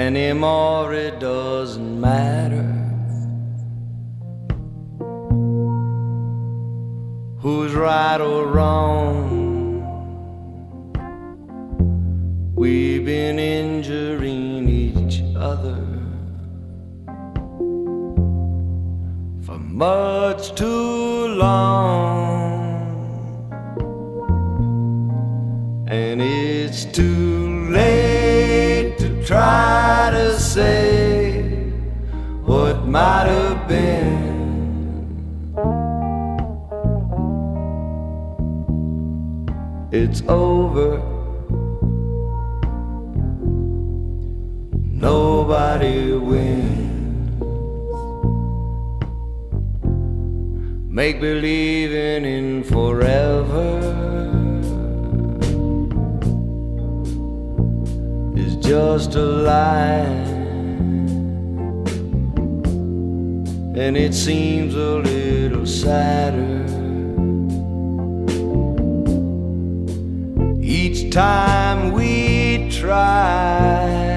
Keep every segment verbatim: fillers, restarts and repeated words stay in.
Anymore it doesn't matter who's right or wrong. We've been injuring each other for much too long, and it's too late to try to say what might have been. It's over. Nobody wins. Make believing in forever is just a lie, and it seems a little sadder each time we try.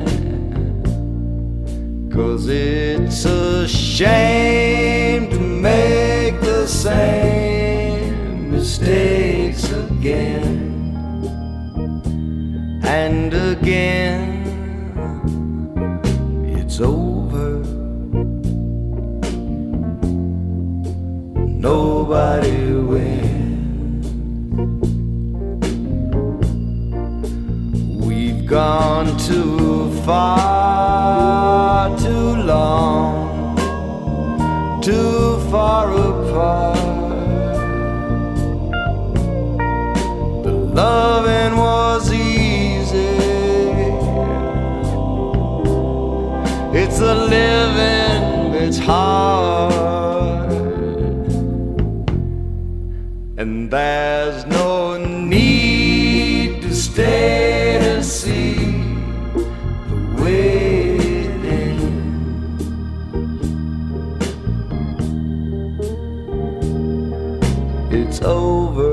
'Cause it's a shame to make the same mistakes again and again. It's over. Nobody wins. We've gone too far, too long, too far apart. The loving was easy, it's the living that's hard, and there's no need to stay to see the way it ends. It's over.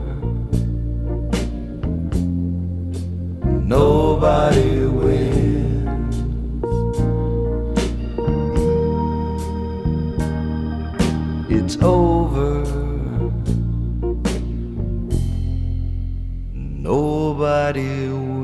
Nobody wins. It's over. Nobody wins.